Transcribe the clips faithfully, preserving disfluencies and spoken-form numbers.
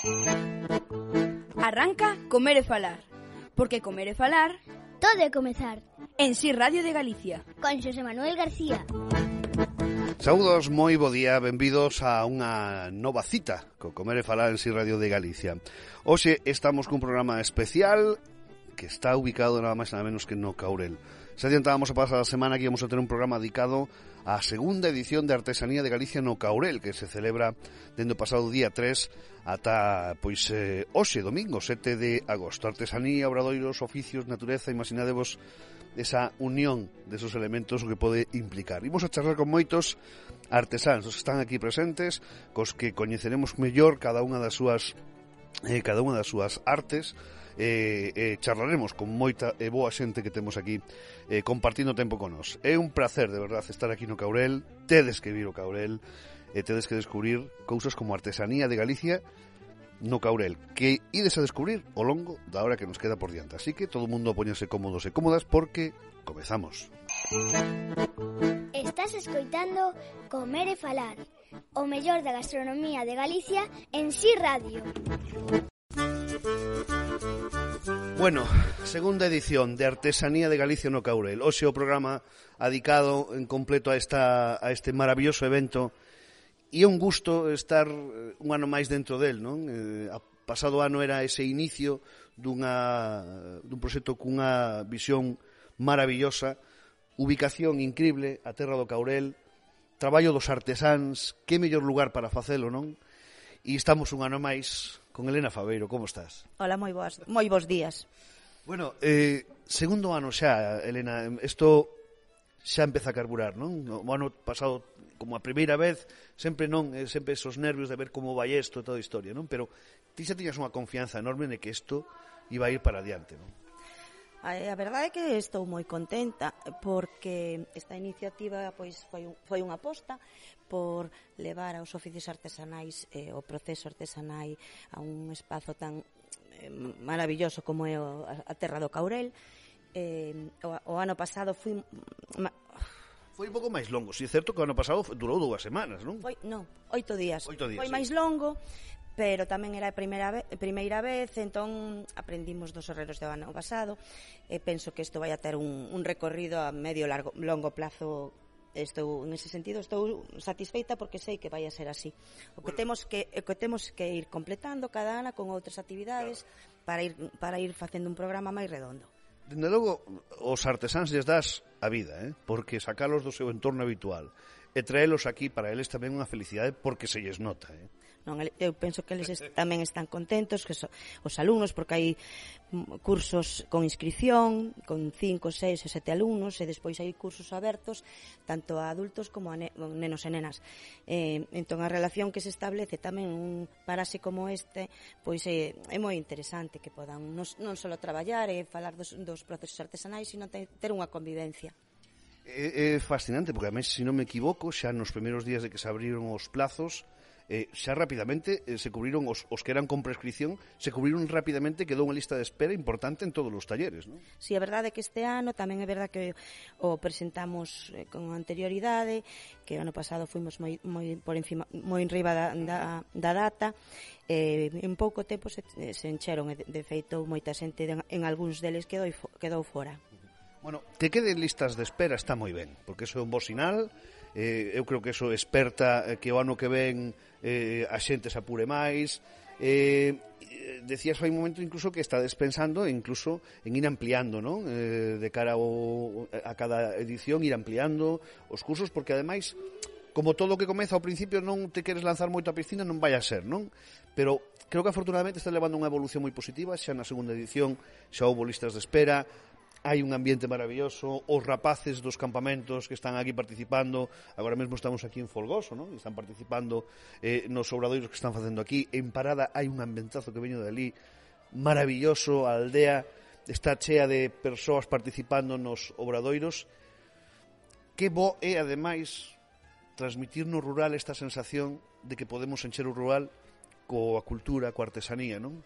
Arranca Comer e Falar, porque comer e falar todo é comezar. En Si Radio de Galicia, con Xosé Manuel García. Saúdos, moi bo día, benvidos a unha nova cita co Comer e Falar en Si Radio de Galicia. Hoxe estamos cun programa especial que está ubicado nada máis nada menos que no Caurel. Se adiantábamos a pasada semana que íbamos a ter un programa dedicado á segunda edición de Artesanía de Galicia no Caurel, que se celebra dende o pasado día tres ata, pois, eh, hoxe, domingo, sete de agosto. Artesanía, obradoiros, oficios, natureza, imaginadevos esa unión desos elementos o que pode implicar. Imos a charlar con moitos artesáns, os que están aquí presentes, cos que coñeceremos mellor cada unha das súas eh, cada unha das súas artes. Eh, eh, charlaremos con moita e boa xente que temos aquí eh, compartindo tempo con nós. É un placer, de verdad, estar aquí no Caurel. Tedes que vir ao Caurel e tedes que descubrir cousas como Artesanía de Galicia no Caurel, que ides a descubrir ao longo da hora que nos queda por diante. Así que todo o mundo póñase cómodos e cómodas porque comezamos. Estás escoitando Comer e Falar, o mellor da gastronomía de Galicia en Si Radio. Bueno, segunda edición de Artesanía de Galicia no Caurel. Hoxe o programa adicado en completo a, esta, a este maravilloso evento. E é un gusto estar un ano máis dentro del, non? Eh, a pasado ano era ese inicio dunha, dun proxecto cunha visión maravillosa, ubicación increíble, a terra do Caurel, traballo dos artesáns, que mellor lugar para facelo, non? E estamos un ano máis con Elena Fabeiro. Como estás? Hola, moi boas, moi bons días. Bueno, eh, segundo ano xa, Elena, isto xa empeza a carburar, non? O ano pasado, como a primeira vez, sempre non, eh, sempre esos nervios de ver como vai isto e toda a historia, non? Pero ti xa tiñas unha confianza enorme de que isto iba a ir para adiante, non? A, a verdade é que estou moi contenta porque esta iniciativa pois foi, un, foi unha aposta por levar aos oficios artesanais eh, o proceso artesanal a un espazo tan eh, maravilloso como é o, a, a terra do Caurel. Eh, o, o ano pasado fui... Ma, Foi un pouco máis longo, si é certo que o ano pasado durou dúas semanas, non? Foi, non, oito días. Oito días, foi sí. máis longo, pero tamén era a primeira vez, primeira vez, entón aprendimos dos erros do ano pasado, e penso que isto vai a ter un, un recorrido a medio largo, longo plazo. Estou, en ese sentido, estou satisfeita porque sei que vai a ser así. O que bueno. temos que o que temos que ir completando cada ano con outras actividades, claro, para ir para ir facendo un programa máis redondo. Dende logo, os artesáns lles das a vida, eh? Porque sacalos do seu entorno habitual e traelos aquí para eles tamén unha felicidade porque se lles nota, eh? Non, eu penso que eles est- tamén están contentos, que so, os alumnos, porque hai cursos con inscripción, con cinco, seis e sete alumnos, e despois hai cursos abertos tanto a adultos como a ne- nenos e nenas. Eh, entón, a relación que se establece tamén un parase como este, pois é, é moi interesante que podan non, non só traballar e falar dos, dos procesos artesanais, sino te, ter unha convivencia. É, é fascinante, porque ademais, se non me equivoco, xa nos primeiros días de que se abriron os plazos, eh, xa rapidamente eh, se cubriron os, os que eran con prescripción, se cubriron rapidamente, quedou unha lista de espera importante en todos os talleres, non? Si, é verdade que este ano tamén é verdade que o presentamos eh, con anterioridade, que o ano pasado fuimos moi, moi por encima, moi enriba da, da, da data, eh, en pouco tempo se, se encheron, e de, de feito moita xente de, en algúns deles quedou, quedou fora. Bueno, que queden listas de espera está moi ben, porque eso é un bo sinal. Eh, eu creo que eso esperta eh, que o ano que ven eh, a xente se apure máis. Eh, decías hai un momento incluso que estades pensando incluso en ir ampliando, non? Eh, de cara ao, a cada edición ir ampliando os cursos, porque ademais, como todo o que comeza ao principio non te queres lanzar moito a piscina, non vai a ser, non? Pero creo que afortunadamente está levando unha evolución moi positiva. Xa na segunda edición xa houbo listas de espera, hai un ambiente maravilloso, os rapaces dos campamentos que están aquí participando, agora mesmo estamos aquí en Folgoso, non? Están participando eh, nos obradoiros que están facendo aquí. En Parada hai un ambientazo que veño de ali maravilloso, a aldea está chea de persoas participando nos obradoiros. Que bo é, ademais, transmitir no rural esta sensación de que podemos encher o rural coa cultura, coa artesanía, non?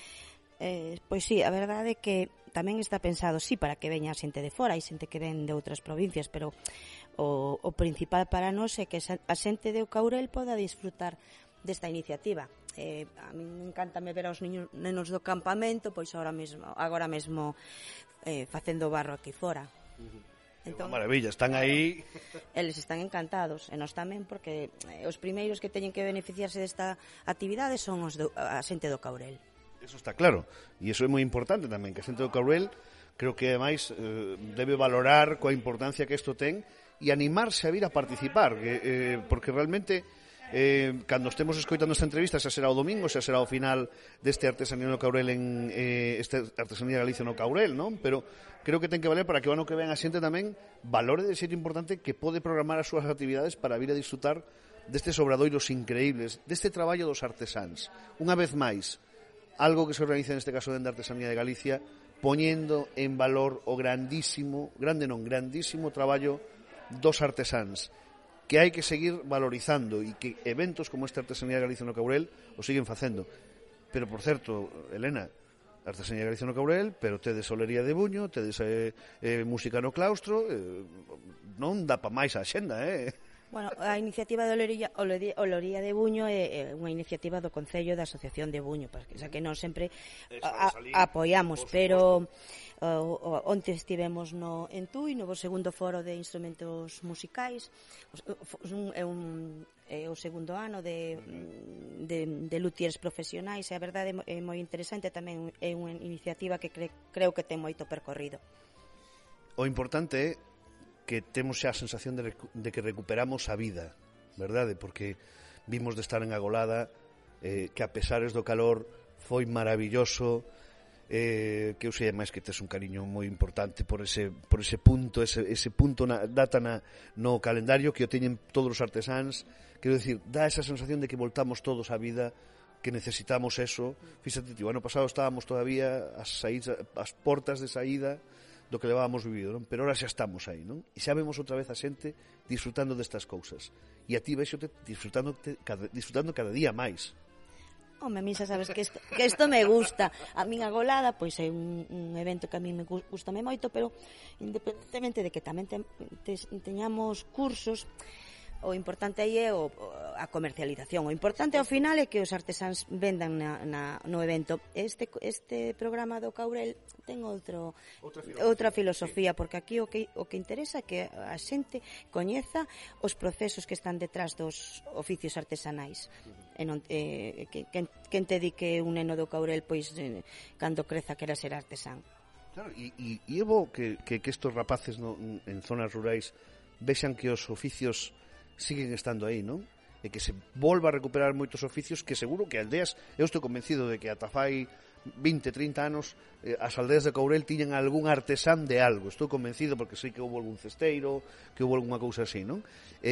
Eh, pois sí, a verdade é que tamén está pensado, sí, para que veña a xente de fora, hai xente que ven de outras provincias, pero o, o principal para nós é que a xente de Caurel poda disfrutar desta iniciativa. eh, a mí me encanta me ver aos niños, nenos do campamento, pois agora mesmo, agora mesmo eh, facendo barro aquí fora. Uh-huh. Entón, maravilla, están aí. Eles están encantados, e nós tamén, porque eh, os primeiros que teñen que beneficiarse desta actividade son os do, a xente do Caurel. Eso está claro, e iso é moi importante tamén, que a xente do Caurel creo que ademais eh, debe valorar coa importancia que isto ten e animarse a vir a participar, que, eh, porque realmente eh, cando estemos escoitando esta entrevista, xa será o domingo, xa será o final deste Artesanía no Caurel en eh, este Artesanía de Galicia no Caurel, non? Pero creo que ten que valer para que o ano que ven a xente tamén valore de xeito importante que pode programar as súas actividades para vir a disfrutar destes obradoiros increíbles, deste traballo dos artesáns. Unha vez máis, algo que se organiza neste caso dende a Artesanía de Galicia, poñendo en valor o grandísimo, grande non, grandísimo traballo dos artesáns, que hai que seguir valorizando e que eventos como esta Artesanía de Galicia no Caurel o siguen facendo. Pero, por certo, Elena, Artesanía de Galicia no Caurel, pero tedes Olería de Buño, tedes eh, eh, música no claustro, eh, non dá pa máis a xenda, eh? Bueno, a iniciativa de Olería, Olería, Olería de Buño é, é unha iniciativa do Concello da Asociación de Buño, porque xa que nós sempre a, a, apoiamos, pero uh, onte estivemos no en Tui, no segundo foro de instrumentos musicais, é un é o segundo ano de, de, de luthiers profesionais, e a verdade é moi interesante, tamén é unha iniciativa que cre, creo que ten moito percorrido. O importante é que temos xa a sensación de, de que recuperamos a vida, verdade? Porque vimos de estar en Agolada, eh, que a pesares do calor foi maravilloso, eh, que eu sei máis que tes un cariño moi importante por ese, por ese punto, ese, ese punto na, data na, no calendario que o teñen todos os artesáns. Quero dicir, dá esa sensación de que voltamos todos á vida, que necesitamos eso. Fíxate, o ano pasado estábamos todavía as, saída, as portas de saída do que levábamos vivido, non? Pero ahora xa estamos aí, non? E xa vemos outra vez a xente disfrutando destas cousas. E a ti vexote disfrutando cada, disfrutando cada día máis. Home, a mí xa sabes que isto, que isto me gusta. A min Agolada, pois é un, un evento que a mí me gusta me moito, pero independentemente de que tamén te, te, teñamos cursos, o importante aí é o, a comercialización. O importante ao final é que os artesáns vendan na, na, no evento. Este, este programa do Caurel ten outro, outra filosofía, outra filosofía sí. Porque aquí o que, o que interesa é que a xente coñeza os procesos que están detrás dos oficios artesanais. Uh-huh. E non, eh, que, que, que te di que un neno do Caurel, pois, eh, cando creza quera ser artesán. Claro, e, e, e é bo que, que, que estos rapaces no, en zonas rurais vexan que os oficios siguen estando aí, non? E que se volva a recuperar moitos oficios que seguro que aldeas, eu estou convencido de que ata fai vinte, trinta anos eh, as aldeas de Caurel tiñan algún artesán de algo, estou convencido porque sei que houve algún cesteiro, que houve algunha cousa así, non?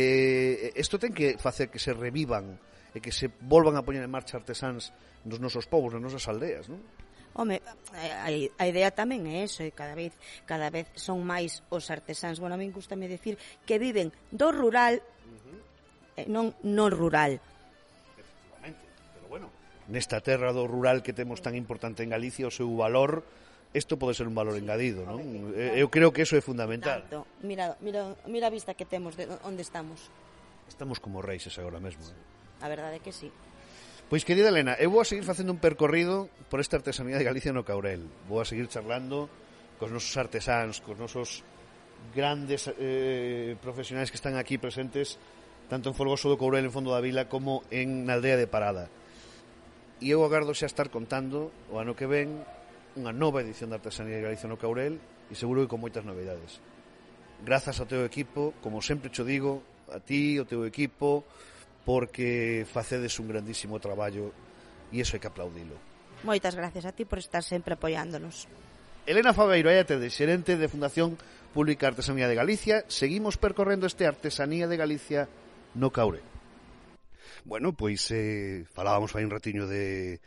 Eh, isto ten que facer que se revivan e que se volvan a poñer en marcha artesáns nos nosos povos, nas nosas aldeas, non? Home, a, a idea tamén é eso, e cada vez cada vez son máis os artesáns. Bueno, a mí gustame decir que viven do rural, uh-huh. non non rural. Efectivamente, pero bueno, nesta terra do rural que temos tan importante en Galicia, o seu valor, isto pode ser un valor engadido, non? Eu creo que eso é fundamental. Tanto. Mira, mira, mira a vista que temos de onde estamos. Estamos como reixes agora mesmo. Eh? A verdade é que sí. Pois, querida Elena, eu vou a seguir facendo un percorrido por esta Artesanía de Galicia no Caurel. Vou a seguir charlando cos nosos artesáns, cos nosos grandes eh, profesionais que están aquí presentes, tanto en Folgoso do Caurel, en Fondo da Vila, como en na aldea de Parada. E eu agardo xa estar contando o ano que ven unha nova edición da Artesanía de Galicia no Caurel e seguro que con moitas novedades. Grazas ao teu equipo, como sempre cho digo, a ti, o teu equipo, porque facedes un grandísimo traballo e iso hai que aplaudilo. Moitas gracias a ti por estar sempre apoiándonos. Elena Fabeiro, aí de xerente de Fundación Pública Artesanía de Galicia. Seguimos percorrendo este Artesanía de Galicia no Caurel. Bueno, pois eh, falábamos aí un ratiño de,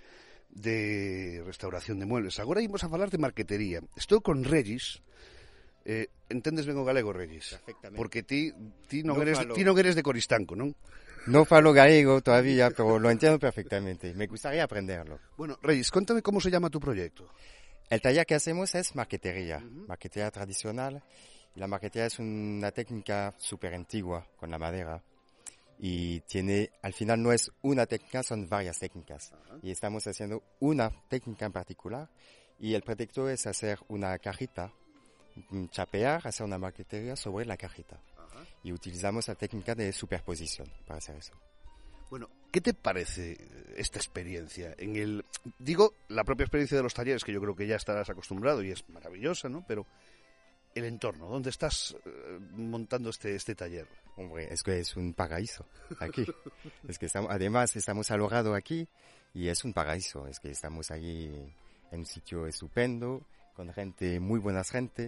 de restauración de muebles. Agora ímos a falar de marquetería. Estou con Regis. Eh, entendes ben o galego, Regis? Perfectamente. Porque ti, ti, non, no eres, falo... ti non eres de Coristanco, non? No falo gallego todavía, pero lo entiendo perfectamente. Me gustaría aprenderlo. Bueno, Regis, cuéntame cómo se llama tu proyecto. El taller que hacemos es marquetería, Uh-huh. marquetería tradicional. La marquetería es una técnica súper antigua con la madera. Y tiene, al final no es una técnica, son varias técnicas. Ajá. Y estamos haciendo una técnica en particular. Y el proyecto es hacer una cajita, mm, chapear, hacer una marquetería sobre la cajita. Ajá. Y utilizamos la técnica de superposición para hacer eso. Bueno, ¿qué te parece esta experiencia? En el, digo, la propia experiencia de los talleres, que yo creo que ya estarás acostumbrado y es maravillosa, ¿no? Pero el entorno, ¿dónde estás eh, montando este, este taller? Hombre, es que es un paraíso aquí. Es que estamos, además estamos alojados aquí y es un paraíso. Es que estamos allí en un sitio estupendo, con gente, muy buena gente.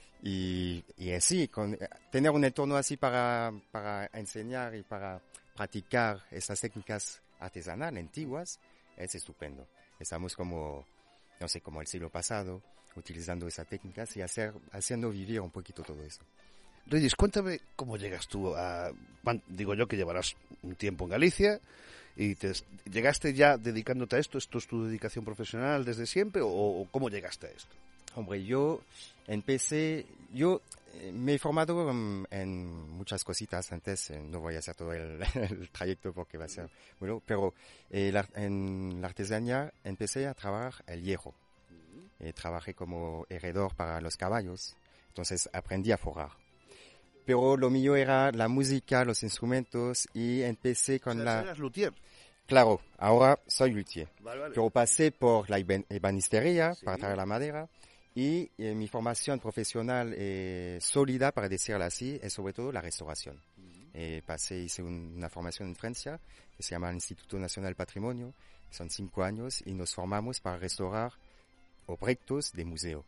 Y, y así, con, tener un entorno así para, para enseñar y para practicar esas técnicas artesanales antiguas es estupendo. Estamos como, no sé, como el siglo pasado, utilizando esas técnicas y hacer, haciendo vivir un poquito todo eso. Reyes, cuéntame cómo llegas tú a... Digo yo que llevarás un tiempo en Galicia y te, ¿llegaste ya dedicándote a esto? ¿Esto es tu dedicación profesional desde siempre o, o cómo llegaste a esto? Hombre, yo empecé, yo eh, me he formado en, en muchas cositas antes, eh, no voy a hacer todo el, el trayecto porque va a ser bueno, pero eh, la, en la artesanía empecé a trabajar el hierro. Eh, trabajé como herredor para los caballos, entonces aprendí a forrar. Pero lo mío era la música, los instrumentos y empecé con o sea, la... ¿eras luthier? Claro, ahora soy luthier. Vale, vale. Pero pasé por la eben- ebanistería Sí. para traer la madera y eh, mi formación profesional eh, sólida, para decirlo así, es sobre todo la restauración. Uh-huh. Eh, pasé, hice un, una formación en Francia que se llama el Instituto Nacional del Patrimonio, son cinco años y nos formamos para restaurar objetos de museo.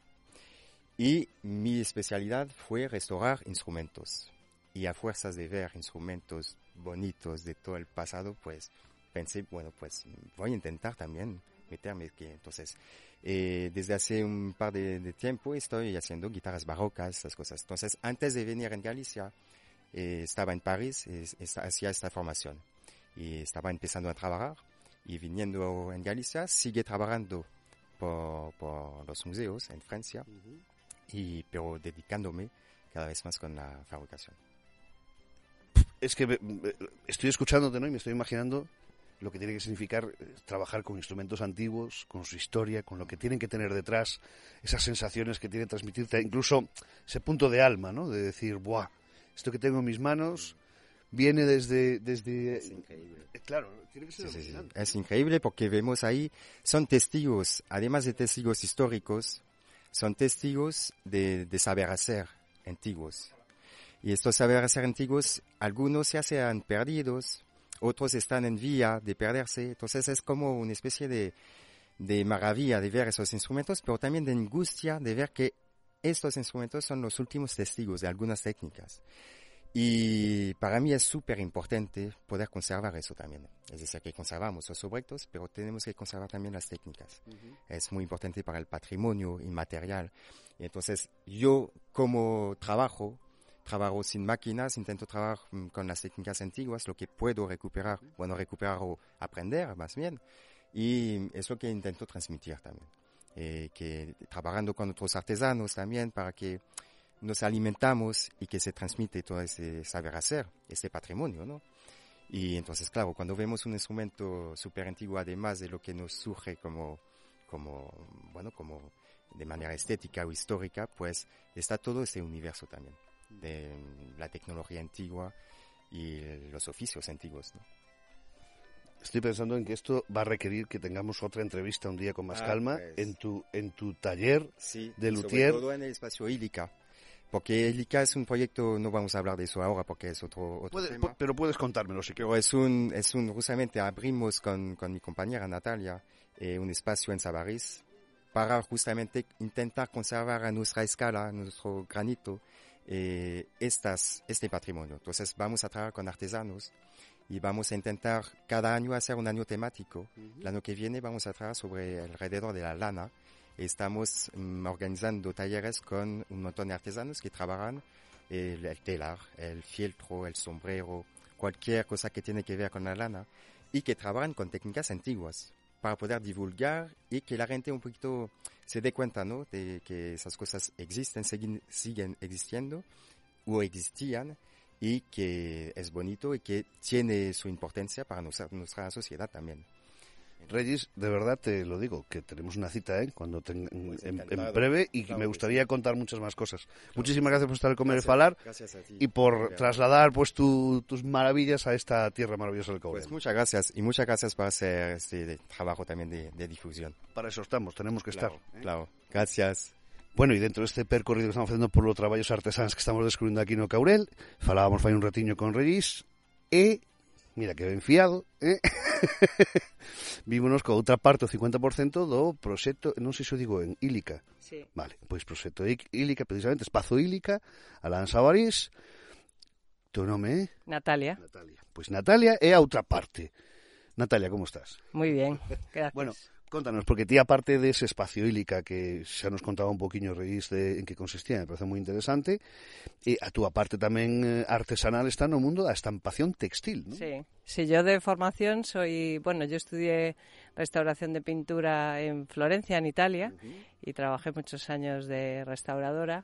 Y mi especialidad fue restaurar instrumentos. Y a fuerzas de ver instrumentos bonitos de todo el pasado, pues pensé, bueno, pues voy a intentar también meterme. Que, entonces, eh, desde hace un par de, de tiempo estoy haciendo guitarras barrocas, esas cosas. Entonces, antes de venir en Galicia, eh, estaba en París, eh, hacía esta formación. Y estaba empezando a trabajar. Y viniendo en Galicia, sigue trabajando por, por los museos en Francia. Uh-huh. Y, pero dedicándome cada vez más con la fabricación. Es que estoy escuchándote, ¿no? Y me estoy imaginando lo que tiene que significar trabajar con instrumentos antiguos, con su historia, con lo que tienen que tener detrás, esas sensaciones que tienen que transmitirte, incluso ese punto de alma, ¿no? De decir, ¡buah! Esto que tengo en mis manos viene desde... desde... Es increíble. Claro, tiene que ser sí, sí, sí. original. Es increíble porque vemos ahí, son testigos, además de testigos históricos, son testigos de, de saber hacer antiguos. Y estos saber hacer antiguos, algunos ya se han perdidos, otros están en vía de perderse. Entonces es como una especie de, de maravilla de ver esos instrumentos, pero también de angustia de ver que estos instrumentos son los últimos testigos de algunas técnicas. Y para mí es súper importante poder conservar eso también. Es decir, que conservamos los objetos, pero tenemos que conservar también las técnicas. Uh-huh. Es muy importante para el patrimonio inmaterial. Y entonces yo, como trabajo, trabajo sin máquinas, intento trabajar con las técnicas antiguas, lo que puedo recuperar, bueno, recuperar o aprender más bien. Y es lo que intento transmitir también. Eh, que trabajando con otros artesanos también para que nos alimentamos y que se transmite todo ese saber hacer, este patrimonio, ¿no? Y entonces, claro, cuando vemos un instrumento súper antiguo, además de lo que nos surge como, como, bueno, como de manera estética o histórica, pues está todo ese universo también, de la tecnología antigua y los oficios antiguos, ¿no? Estoy pensando en que esto va a requerir que tengamos otra entrevista un día con más ah, calma pues, en tu en tu taller sí, de luthier. Sobre todo en el espacio Illica. Porque Illica es un proyecto, no vamos a hablar de eso ahora porque es otro, otro Puede, tema. Pero puedes contármelo si quieres. Pero es un, es un, justamente abrimos con, con mi compañera Natalia eh, un espacio en Sabarís para justamente intentar conservar a nuestra escala, a nuestro granito, eh, estas, este patrimonio. Entonces vamos a trabajar con artesanos y vamos a intentar cada año hacer un año temático. Uh-huh. El año que viene vamos a trabajar sobre alrededor de la lana. Estamos um, organizando talleres con un montón de artesanos que trabajan el, el telar, el fieltro, el sombrero, cualquier cosa que tiene que ver con la lana y que trabajan con técnicas antiguas para poder divulgar y que la gente un poquito se dé cuenta, ¿no? De que esas cosas existen, siguen, siguen existiendo o existían y que es bonito y que tiene su importancia para nuestra, nuestra sociedad también. Regis, de verdad te lo digo, que tenemos una cita ¿eh? Cuando ten, pues en, en breve y claro me gustaría sí. contar muchas más cosas. Claro. Muchísimas gracias por estar en Comer gracias, y Falar y por gracias. trasladar pues tu, tus maravillas a esta tierra maravillosa del Caurel. Pues muchas gracias y muchas gracias por hacer este trabajo también de, de difusión. Para eso estamos, tenemos que claro, estar. ¿eh? Claro, gracias. Bueno, e dentro deste percorrido que estamos facendo por los traballos artesáns que estamos descubrindo aquí no Caurel, falábamos fai un ratiño con Regis, e, mira que ben fiado, eh? Vímonos con outra parte, o cincuenta por cento do proxecto, non sei se o digo en Ílica. Sí. Vale, pois proxecto Ílica, precisamente, Espazo Ílica, Alán Sabarís, teu nome é? Natalia. Natalia. Pois Natalia é a outra parte. Natalia, como estás? Moi ben, gracias. Bueno, contanos, porque ti aparte dese espacio Ílica que xa nos contaba un poquinho Regis de en que consistía, me parece moi interesante, e a túa parte tamén artesanal está no mundo da estampación textil, ¿no? Sí, sí, yo de formación soy, bueno, yo estudié restauración de pintura en Florencia, en Italia, uh-huh. y trabajé muchos años de restauradora.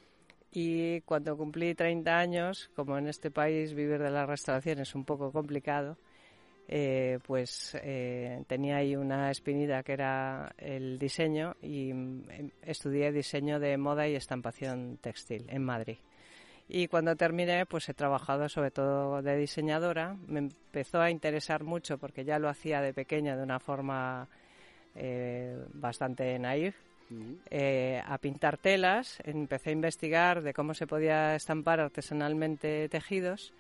Y cuando cumplí treinta años, como en este país vivir de la restauración es un poco complicado, Eh, pues eh, tenía ahí una espinita que era el diseño y eh, estudié diseño de moda y estampación textil en Madrid. Y cuando terminé, pues he trabajado sobre todo de diseñadora. Me empezó a interesar mucho porque ya lo hacía de pequeña de una forma eh, bastante naif. Eh, a pintar telas, empecé a investigar de cómo se podía estampar artesanalmente tejidos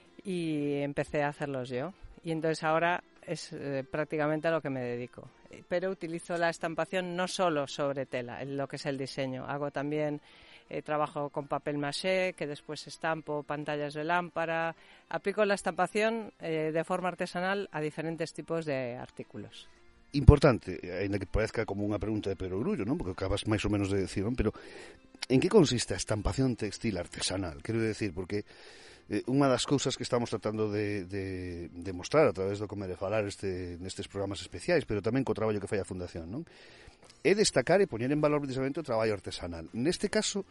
y empecé a hacerlos yo. Y entonces ahora es eh, prácticamente a lo que me dedico. Pero utilizo la estampación no solo sobre tela, en lo que es el diseño. Hago también eh, trabajo con papel maché, que después estampo pantallas de lámpara. Aplico la estampación eh, de forma artesanal a diferentes tipos de artículos. Importante, ainda que parezca como unha pregunta de perogrullo, non? Porque acabas máis ou menos de decir, non? Pero en que consiste a estampación textil artesanal? Quero decir, porque Eh, unha das cousas que estamos tratando de, de, de mostrar a través do Comer e Falar este, nestes programas especiais, pero tamén co traballo que fai a Fundación, non? É destacar e poñer en valor precisamente o traballo artesanal. Neste caso,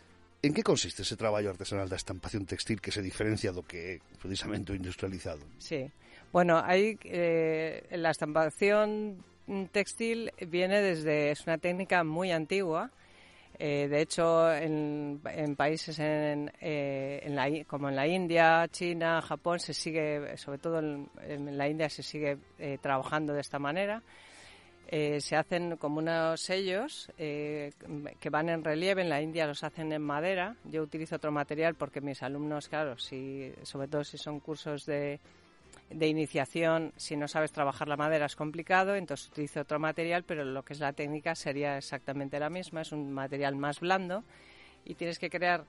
en que consiste ese traballo artesanal da estampación textil que se diferencia do que é precisamente o industrializado? Sí, bueno, hay eh, la estampación textil viene desde, es una técnica muy antigua. Eh, de hecho, en, en países en, eh, en la, como en la India, China, Japón, se sigue, sobre todo en, en la India, se sigue eh, trabajando de esta manera. Eh, se hacen como unos sellos eh, que van en relieve. En la India los hacen en madera. Yo utilizo otro material porque mis alumnos, claro, si, sobre todo si son cursos de... de iniciación, si no sabes trabajar la madera es complicado, entonces utilizo otro material, pero lo que es la técnica sería exactamente la misma, es un material más blando y tienes que crear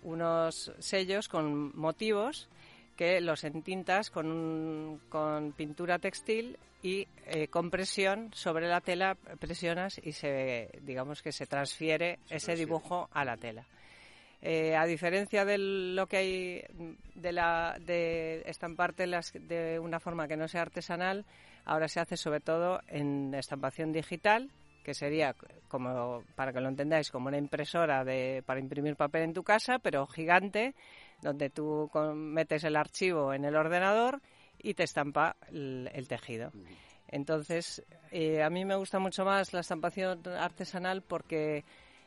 unos sellos con motivos que los entintas con, un, con pintura textil y eh, con presión sobre la tela, presionas y se, digamos que se transfiere se ese transfiere. dibujo a la tela. Eh, a diferencia de lo que hay de, la, de estampar telas de una forma que no sea artesanal, ahora se hace sobre todo en estampación digital, que sería, como para que lo entendáis, como una impresora de, para imprimir papel en tu casa, pero gigante, donde tú metes el archivo en el ordenador y te estampa el, el tejido. Entonces, eh, a mí me gusta mucho más la estampación artesanal porque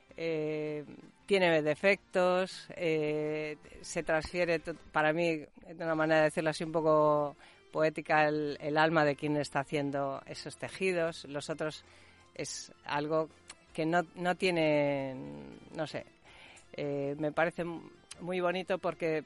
Eh, tiene defectos, eh, se transfiere, para mí, de una manera de decirlo así un poco poética, el, el alma de quien está haciendo esos tejidos. Los otros es algo que no, no tiene, no sé, eh, me parece muy bonito porque,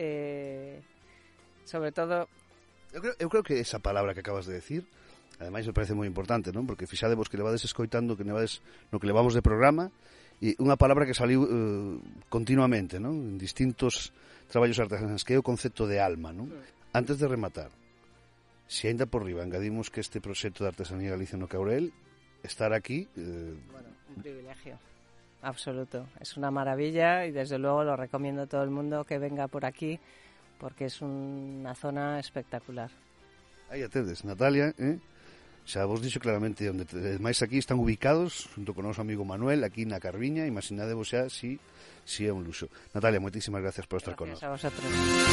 eh, sobre todo... Eu creo, eu creo que esa palabra que acabas de decir, ademais me parece moi importante, non? Porque fixadevos que levades escoitando que levades no que levamos de programa, e unha palabra que saliu uh, continuamente, non? En distintos traballos artesanais, que é o concepto de alma, non? Antes de rematar, se ainda por riba engadimos que este proxecto de Artesanía Galicia no Caurel, estar aquí... Eh... Bueno, un privilegio absoluto, es una maravilla y desde luego lo recomiendo a todo el mundo que venga por aquí porque es una zona espectacular. Aí a tedes, Natalia, eh? xa vos dixo claramente onde máis aquí están ubicados junto con o noso amigo Manuel aquí na Carviña, imaginadevos xa si, si é un luxo. Natalia, moitísimas gracias por estar con nós. Gracias a vosotros.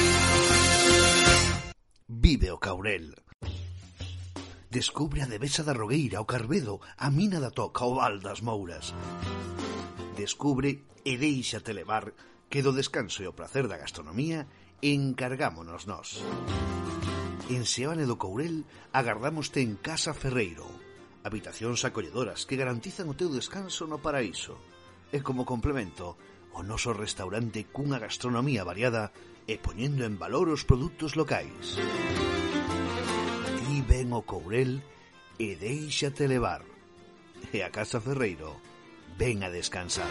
Vive o Caurel. Descubre a Devesa da Rogueira, o Carbedo, a Mina da Toca, o Val das Mouras. Descubre e deixate levar que do descanso e o placer da gastronomía encargámonos nós. En Seoane do Courel agardámoste en Casa Ferreiro, habitacións acolledoras que garantizan o teu descanso no paraíso. E como complemento, o noso restaurante cunha gastronomía variada e poñendo en valor os produtos locais. Ti ven o Courel e deixate levar. E a Casa Ferreiro ven a descansar.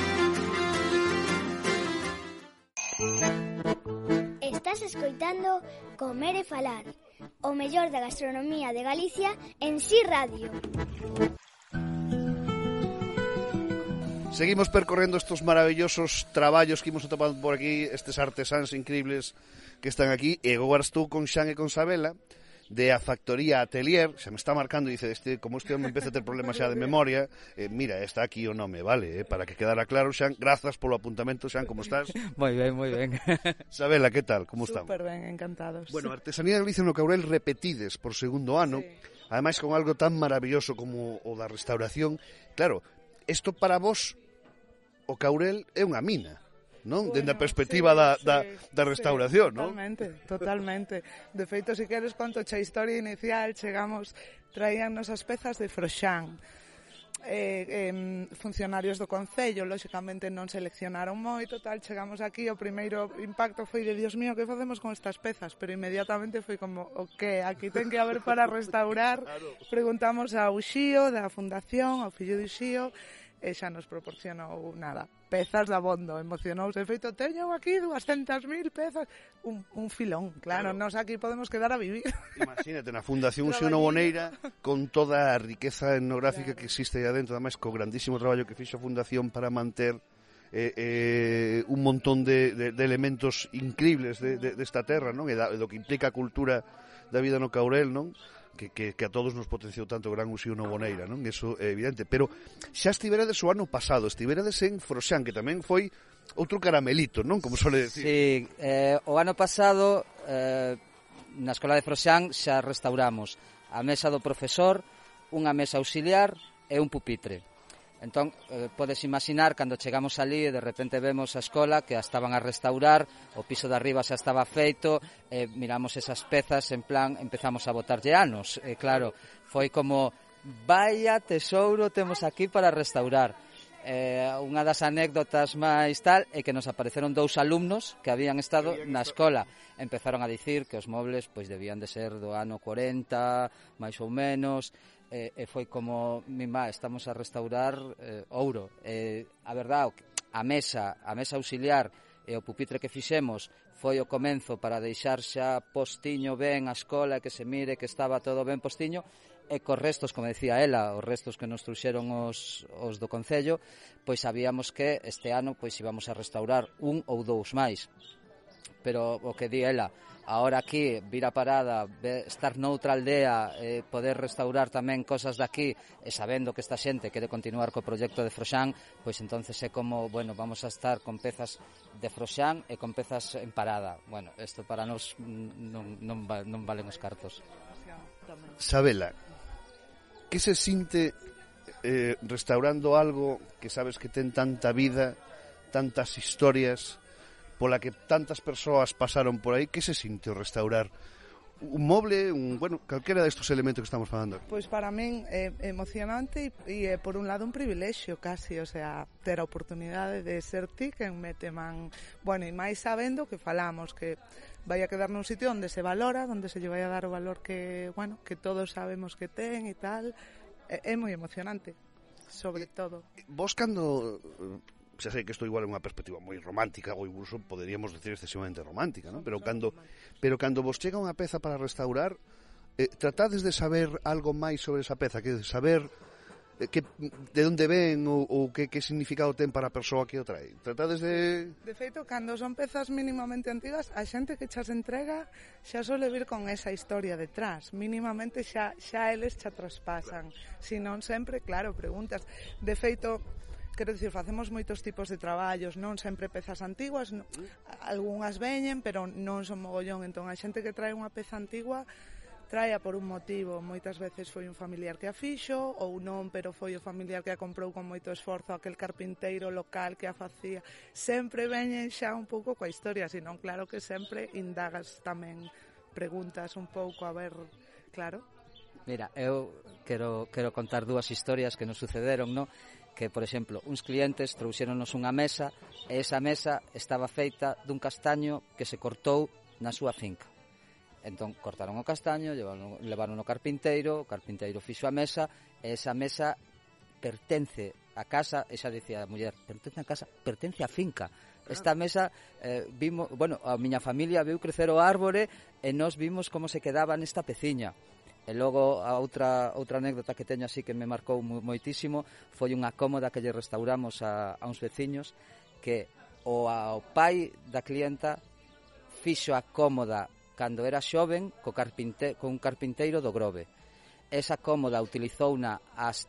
Estás escoitando Comer e Falar, o mellor da gastronomía de Galicia en Si Radio. Seguimos percorrendo estos maravillosos traballos que imos atopando por aquí, estes artesáns increíbles que están aquí, e agora estou con Xan e con Sabela de a Factoría Atelier. Se me está marcando e dice, este, como este home empeza a ter problemas xa de memoria, eh, mira, está aquí o nome, vale, eh, para que quedara claro. Xan, grazas polo apuntamento. Xan, como estás? Moi ben, moi ben. Sabela, que tal, como estamos? Super ben, encantados. Bueno, Artesanía de Galicia no Caurel repetides por segundo ano, sí. Ademais con algo tan maravilloso como o da restauración. Claro, isto para vos, o Caurel é unha mina, non? Bueno, dende a perspectiva sí, da, da, sí, da restauración, sí, non? Totalmente, totalmente. De feito, se queres conto a historia inicial, chegamos, traíannos as pezas de Froxán. Eh, eh, funcionarios do Concello, lóxicamente non seleccionaron moito, tal, chegamos aquí, o primeiro impacto foi de, Dios mío, que facemos con estas pezas? Pero inmediatamente foi como, o que, aquí ten que haber para restaurar. Preguntamos ao Xío da Fundación, ao fillo do Xío, e xa nos proporcionou nada, pezas de abondo, emocionouse, de feito, teño aquí doscientas mil pezas, un, un filón, claro, claro, nos aquí podemos quedar a vivir. Imagínate, na Fundación Xío Novoneira, con toda a riqueza etnográfica claro. que existe aí adentro, además, co grandísimo traballo que fixo a Fundación para manter eh, eh, un montón de, de, de elementos increíbles de, de, desta terra, non? E, da, e do que implica a cultura da vida no Caurel, non? Que, que, que a todos nos potenciou tanto o Gran Uxío Novoneira, non? Eso é evidente, pero xa estiverades o ano pasado, estiverades en Froxán, que tamén foi outro caramelito, non? Como suele decir. Sí, eh, o ano pasado eh, na Escola de Froxán xa restauramos a mesa do profesor, unha mesa auxiliar e un pupitre. Entón, eh, podes imaginar, cando chegamos ali e de repente vemos a escola que a estaban a restaurar, o piso de arriba xa estaba feito, eh, miramos esas pezas, en plan, empezamos a botarlle anos. E eh, claro, foi como, vaya tesouro temos aquí para restaurar. Eh, unha das anécdotas máis tal é que nos apareceron dous alumnos que habían estado na escola. Empezaron a dicir que os mobles pois debían de ser do ano corenta, máis ou menos. E, e foi como, mima, estamos a restaurar eh, ouro. E, a verdade, a mesa, a mesa auxiliar e o pupitre que fixemos foi o comenzo para deixar xa postiño ben a escola, que se mire que estaba todo ben postiño, e cos restos, como decía ela, os restos que nos trouxeron os, os do Concello, pois sabíamos que este ano pois íbamos a restaurar un ou dous máis. Pero o que di ela, ahora aquí, vir a parada, estar noutra aldea, eh, poder restaurar tamén cosas daqui, e sabendo que esta xente quere continuar co proxecto de Froxán, pois entonces é como, bueno, vamos a estar con pezas de Froxán e con pezas en parada. Bueno, isto para nós non, non, non valen os cartos. Sabela, que se sinte eh, restaurando algo que sabes que ten tanta vida, tantas historias, pola que tantas persoas pasaron por aí? Que se sinte o restaurar un moble, un, bueno, calquera destos elementos que estamos falando aquí? Pois para min é emocionante e, e por un lado un privilexio casi, o sea, ter a oportunidade de ser ti quen mete man, bueno, e máis sabendo que falamos que vai a quedar nun sitio onde se valora, onde se lle vai a dar o valor que, bueno, que todos sabemos que ten e tal, é, é moi emocionante, sobre todo. Vos cando... xa sei que isto igual é unha perspectiva moi romántica, ou incluso poderíamos decir excesivamente romántica, ¿no? Pero cando pero cando vos chega unha peza para restaurar, eh, tratades de saber algo máis sobre esa peza, que de saber que, de onde ven ou, ou que, que significado ten para a persoa que o trae? Tratades de... De feito, cando son pezas mínimamente antigas, a xente que chas entrega xa suele vir con esa historia detrás. Mínimamente xa, xa eles xa traspasan. Si non sempre, claro, preguntas. De feito, quero dicir, facemos moitos tipos de traballos, non sempre pezas antiguas, non, algunhas veñen, pero non son mogollón. Entón, a xente que trae unha peza antigua traia por un motivo, moitas veces foi un familiar que a fixo, ou non, pero foi o familiar que a comprou con moito esforzo, aquel carpinteiro local que a facía. Sempre veñen xa un pouco coa historia, senón claro que sempre indagas tamén, preguntas un pouco, a ver, claro. Mira, eu quero, quero contar dúas historias que nos sucederon, no? Que, por exemplo, uns clientes trouxeronos unha mesa, e esa mesa estaba feita dun castaño que se cortou na súa finca. Entón, cortaron o castaño, levaron, levaron o carpinteiro, o carpinteiro fixo a mesa, e esa mesa pertence a casa, e xa dicía a muller, pertence a casa, pertence a finca. Esta mesa, eh, vimos, bueno, a miña familia viu crecer o árbore, e nós vimos como se quedaba nesta peciña. E logo, a outra, outra anécdota que teño así que me marcou moitísimo, foi unha cómoda que lle restauramos a, a uns veciños, que o ao pai da clienta fixo a cómoda cando era xoven co, carpinte, co un carpinteiro do Grove. Esa cómoda utilizouna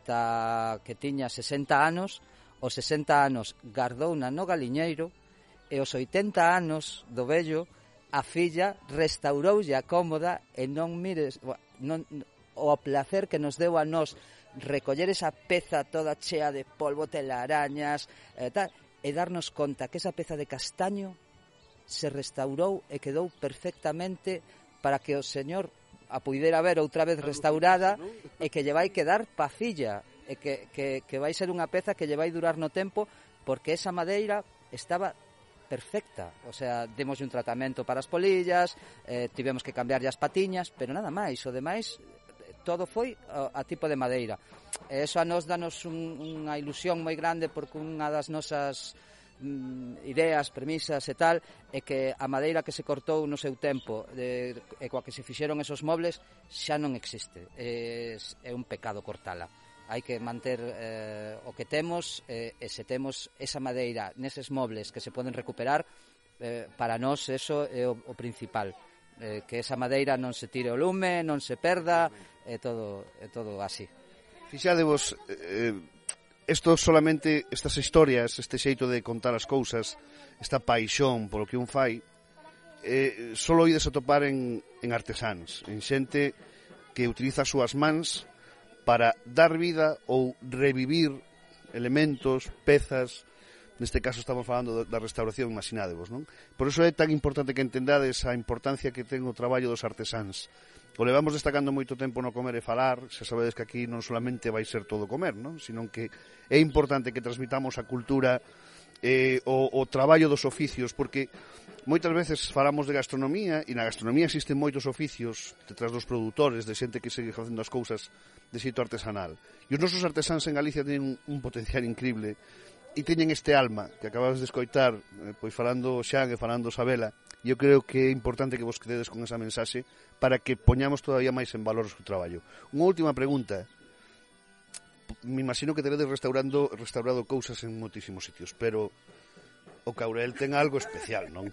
hasta que tiña sesenta anos, os sesenta anos gardouna no galiñeiro, e os oitenta anos do vello, a filla restauroulle a cómoda, e non mires non, o placer que nos deu a nós recoller esa peza toda chea de polvo, telarañas, e tal, e darnos conta que esa peza de castaño se restaurou e quedou perfectamente para que o señor a puidera ver outra vez restaurada e que lle vai quedar pa filla e que, que, que vai ser unha peza que lle vai durar no tempo, porque esa madeira estaba perfecta, o sea, demos un tratamento para as polillas, eh, tivemos que cambiarlle as patiñas, pero nada máis, o demais todo foi a, a tipo de madeira. E eso a nos danos un, unha ilusión moi grande, porque unha das nosas ideas, premisas e tal, é que a madeira que se cortou no seu tempo de, e coa que se fixeron esos mobles xa non existe, é, é un pecado cortala. Hai que manter eh, o que temos, eh, e se temos esa madeira neses mobles que se poden recuperar, eh, para nós eso é o, o principal, eh, que esa madeira non se tire o lume, non se perda, é todo, é todo así. Fixadevos, eh, isto solamente, estas historias, este xeito de contar as cousas, esta paixón polo que un fai, eh, solo ides a topar en, en artesáns, en xente que utiliza as súas mans para dar vida ou revivir elementos, pezas. Neste caso estamos falando da restauración, imaginádevos, non? Por iso é tan importante que entendades a importancia que ten o traballo dos artesáns. O levamos destacando moito tempo no Comer e Falar, xa sabedes que aquí non solamente vai ser todo comer, non? Sino que é importante que transmitamos a cultura, eh, o, o traballo dos oficios, porque moitas veces falamos de gastronomía, e na gastronomía existen moitos oficios detrás dos produtores, de xente que segue facendo as cousas de xeito artesanal. E os nosos artesáns en Galicia teñen un, un potencial increíble, e teñen este alma que acabas de escoitar, eh, pois falando Xan e falando Sabela, e eu creo que é importante que vos quededes con esa mensaxe para que poñamos todavía máis en valor o seu traballo. Unha última pregunta. Me imagino que teredes restaurando restaurado cousas en moitísimos sitios, pero o Caurel ten algo especial, non?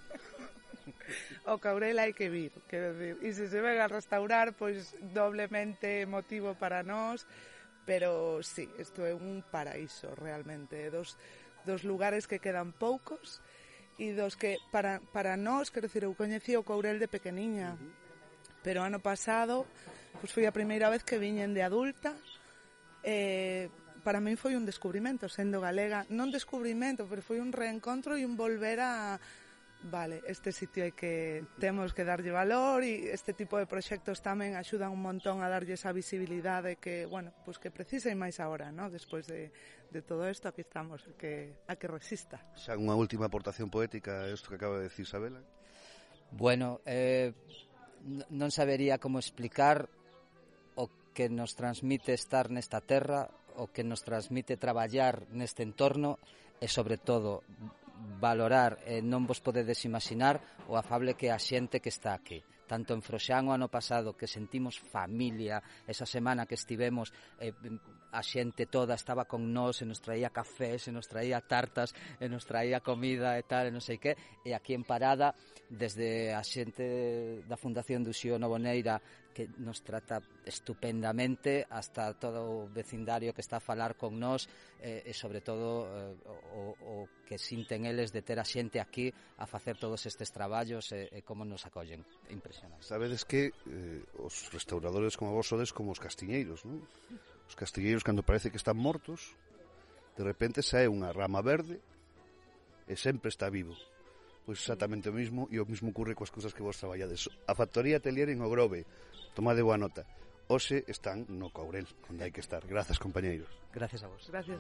O Caurel hai que vir, quero decir, e se se ven a restaurar, pois doblemente motivo para nós, pero sí, isto é un paraíso realmente, dos, dos lugares que quedan poucos, e dos que para, para nós, quero dicir, eu coñecí o Caurel de pequeniña, pero ano pasado pois foi a primeira vez que viñen de adulta. Eh, para min foi un descubrimento sendo galega, non descubrimento, pero foi un reencontro e un volver a vale, este sitio hai que temos que darlle valor, e este tipo de proxectos tamén axudan un montón a darlle esa visibilidade que, bueno, pues que precisen máis agora, ¿no? Despois de, de todo isto, aquí estamos, que, a que resista. Xa unha última aportación poética a isto que acaba de decir Sabela. Bueno, eh, non sabería como explicar o que nos transmite estar nesta terra, o que nos transmite traballar neste entorno, e sobre todo valorar, e non vos podedes imaginar o afable que a xente que está aquí, tanto en Froxán o ano pasado, que sentimos familia, esa semana que estivemos, eh, a xente toda estaba con nós, e nos traía cafés, e nos traía tartas, e nos traía comida e tal, e non sei que, e aquí en Parada, desde a xente da Fundación do Xío Novoneira, que nos trata estupendamente, hasta todo o vecindario que está a falar con nós, eh, e sobre todo eh, o, o que sinten eles de ter a xente aquí a facer todos estes traballos, e, e como nos acollen. Impresionante. Sabedes que eh, os restauradores como vos sodes como os castiñeiros, non? Os castiñeiros, cando parece que están mortos, de repente sae unha rama verde e sempre está vivo. Pois exactamente o mismo, e o mismo ocurre coas cousas que vos traballades. A Factoría Atelier en Ogrove, tomade boa nota. Hoxe están no Courel, onde hai que estar. Grazas, compañeiros. Gracias a vos. Gracias.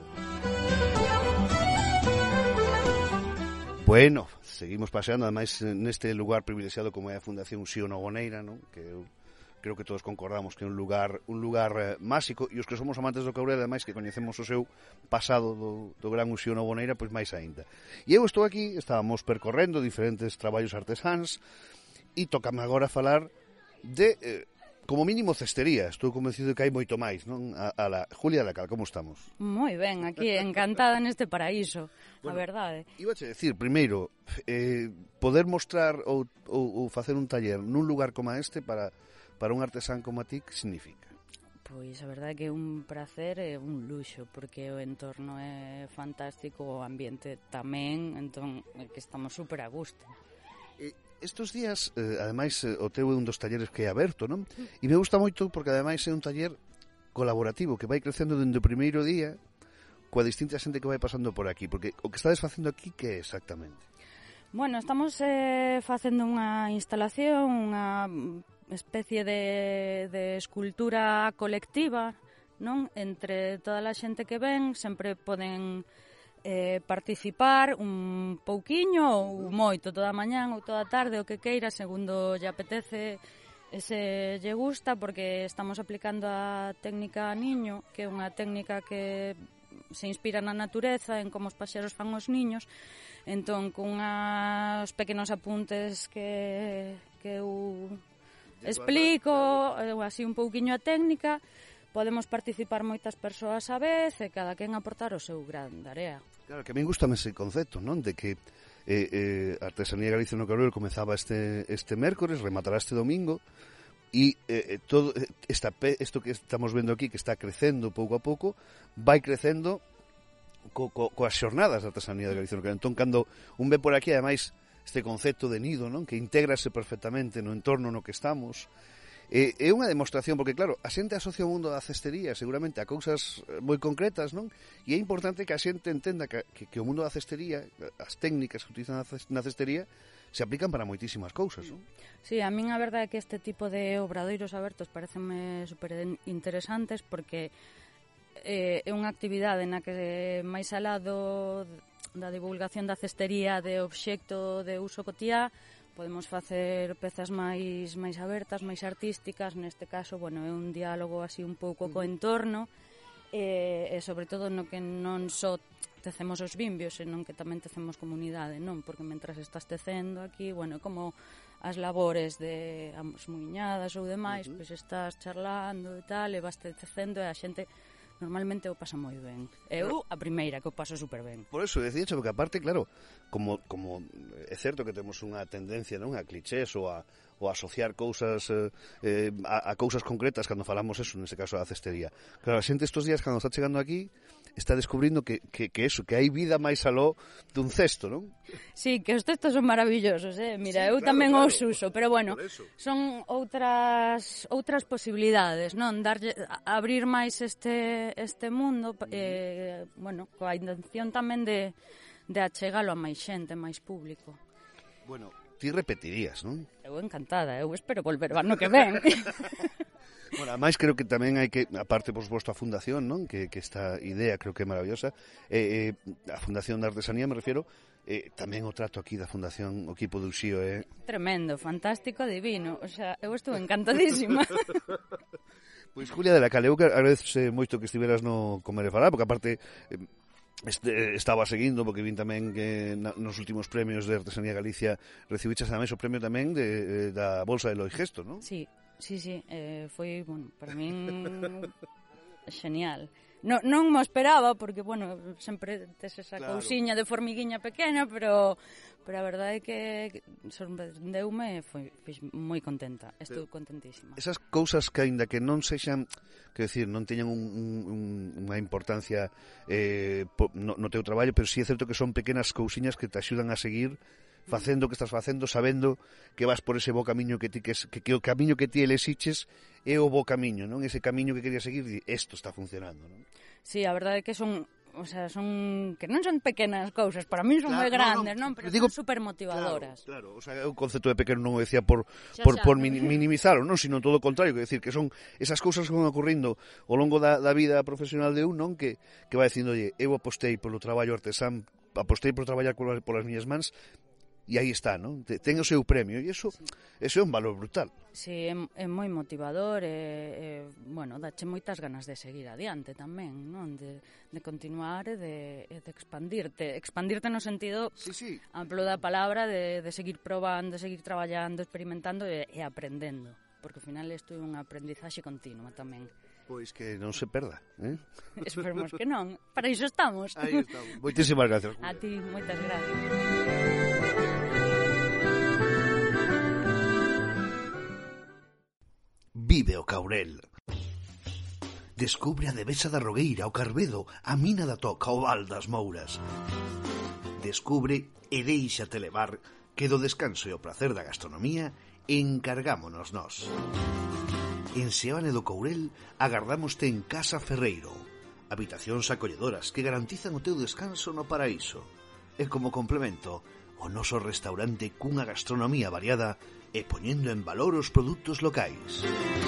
Bueno, seguimos paseando, ademais, neste lugar privilexiado como é a Fundación Xío Novoneira, non? Que eu creo que todos concordamos que é un lugar un lugar eh, máxico, e os que somos amantes do Courel, ademais que coñecemos o seu pasado do, do gran Xío Novoneira, pois máis aínda. E eu estou aquí, estábamos percorrendo diferentes traballos artesáns, e tócame agora falar de, eh, como mínimo, cestería. Estou convencido de que hai moito máis, non? A, a la Julia Lacal, como estamos? Moi ben, aquí encantada neste paraíso, bueno, a verdade. Iba a decir, primeiro, eh, poder mostrar ou, ou, ou facer un taller nun lugar como este para para un artesán como a ti, que significa? Pois a verdade é que é un placer e un luxo, porque o entorno é fantástico, o ambiente tamén, entón é que estamos super a gusto. Eh, estos días, eh, ademais, eh, o teu é un dos talleres que é aberto, non? E me gusta moito porque ademais é un taller colaborativo que vai crecendo dende o primeiro día coa distinta xente que vai pasando por aquí, porque o que estades facendo aquí, que é exactamente? Bueno, estamos eh, facendo unha instalación, unha especie de, de escultura colectiva, non? Entre toda a xente que ven, sempre poden eh, participar un pouquiño ou moito, toda a mañán ou toda a tarde, o que queira, segundo lle apetece e se lle gusta, porque estamos aplicando a técnica niño, que é unha técnica que se inspira na natureza, en como os paxeros fan os niños. Entón, con uns pequenos apuntes que, que eu explico, así un pouquiño a técnica, podemos participar moitas persoas a vez e cada quen aportar o seu gran area. Claro, que a mí gustame ese concepto, non? De que eh, eh, Artesanía Galicia no Courel comezaba este, este mércores, rematará este domingo, e eh, todo esta, isto que estamos vendo aquí, que está crecendo pouco a pouco, vai crecendo co, co, coas xornadas da Artesanía de Galicia no Courel. Entón, cando un ve por aquí, ademais, este concepto de nido, non? Que integrase perfectamente no entorno no que estamos, é, é unha demostración, porque claro, a xente asocia o mundo da cestería seguramente a cousas moi concretas, non? E é importante que a xente entenda que, que, que o mundo da cestería, as técnicas que utilizan na cestería, se aplican para moitísimas cousas, non? Sí, a min a verdade é que este tipo de obradoiros abertos parecenme super interesantes, porque eh, é unha actividade na que máis alá do da divulgación da cestería de obxecto de uso cotiá, podemos facer pezas máis máis abertas, máis artísticas. Neste caso, bueno, é un diálogo así un pouco co entorno, e, e sobre todo no que non só tecemos os bimbios, senón que tamén tecemos comunidade, non? Porque mentras estás tecendo aquí, bueno, como as labores de as muiñadas ou demais, uh -huh. pois estás charlando e tal, e vas tecendo, e a xente normalmente o pasa moi ben. Eu, a primeira, que o paso super ben. Por eso, decía, porque aparte, claro, como, como é certo que temos unha tendencia, non, a clichés ou a, ou a asociar cousas eh, a, a cousas concretas cando falamos eso, neste caso a cestería. Claro, a xente estes días, cando está chegando aquí, está descubrindo que, que, que eso, que hai vida máis aló dun cesto, non? Sí, que os cestos son maravillosos, eh? Mira, sí, eu claro, tamén claro. os uso, pero bueno, son outras outras posibilidades, non? Darlle, abrir máis este este mundo, eh, bueno, coa intención tamén de, de achegalo a máis xente, máis público. Bueno, ti repetirías, non? Eu encantada, eu espero volver o ano que ven. Bueno, ademais creo que tamén hai que, aparte por suposto a fundación, non? Que, que esta idea creo que é maravillosa, eh, eh, a Fundación da Artesanía me refiero, eh, tamén o trato aquí da Fundación, o equipo do Uxío é... Eh... Tremendo, fantástico, divino, o sea, eu estou encantadísima. Pois Julia de la Cal, eu agradezo moito que estiveras no Comer e Falar, porque aparte... Eh, Este, estaba seguindo porque vin tamén que na, nos últimos premios de Artesanía Galicia recibiches ademais o premio tamén de, de, da Bolsa de Eloi Gesto, non? Sí, sí, sí, eh, foi, bueno, para min genial, non, non mo esperaba, porque, bueno, sempre tes esa Claro. cousiña de formiguiña pequena, pero pero a verdade é que sorprendeume e foi, foi moi contenta, estou contentísima. Esas cousas que, aínda que non sexan, que decir, non teñan un, un, unha importancia eh, po, no, no teu traballo, pero sí é certo que son pequenas cousiñas que te axudan a seguir facendo o que estás facendo, sabendo que vas por ese bo camiño que ti que, que, que o camiño que ti elexiches é o bo camiño, non? Ese camiño que querías seguir, e isto está funcionando, non? Sí, a verdade é que son, o sea, son que non son pequenas cousas, para mí son Claro, moi grandes, no, no, non, pero digo, son super motivadoras. Claro, claro, o sea, o concepto de pequeno non o decía por Xa por, xa. por min, minimizarlo, non, sino todo o contrario, que decir que son esas cousas que van ocurrindo ao longo da, da vida profesional de un, non, que que vai dicindo, oye, eu apostei polo traballo artesán, apostei por traballar polas, polas miñas mans, e aí está, non? Ten o seu premio, e iso, eso é un valor brutal. Sí, é, é moi motivador e, e, bueno, dache moitas ganas de seguir adiante tamén, non? De, de continuar e de, e de expandirte. Expandirte no sentido sí, sí. amplo da palabra, de, de seguir probando, de seguir traballando, experimentando e, e aprendendo. Porque ao final isto é unha aprendizaxe continua tamén. Pois que non se perda, eh? Esperemos que non. Para iso estamos. Aí estamos. Moitísimas gracias. A ti, moitas gracias. Vive o Caurel. Descubre a devesa da Rogueira, o Carbedo, a mina da Toca, o Val das Mouras. Descubre e deixate levar que do descanso e o placer da gastronomía encargámonos nós. En Seoane do Courel agardámoste en Casa Ferreiro, habitacións acolledoras que garantizan o teu descanso no paraíso. E como complemento, o noso restaurante cunha gastronomía variada e poñendo en valor os produtos locais.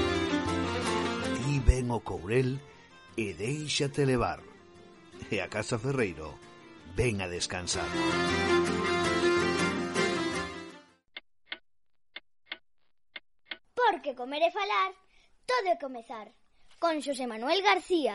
Ti ven o Courel e deixate levar. E a Casa Ferreiro ven a descansar. Porque comer e falar, todo é comezar. Con Xosé Manuel García.